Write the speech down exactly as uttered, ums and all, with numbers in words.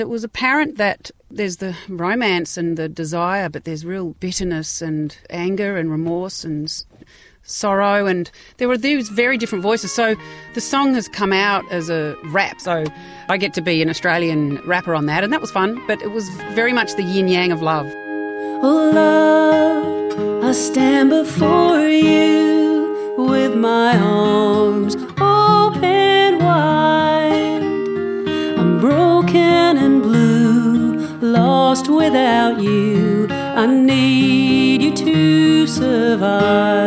It was apparent that there's the romance and the desire, but there's real bitterness and anger and remorse and s- sorrow, and there were these very different voices. So the song has come out as a rap, so I get to be an Australian rapper on that, and that was fun, but it was very much the yin-yang of love. Oh love, I stand before you with my arms open wide. I'm broken and blue, lost without you. I need you to survive.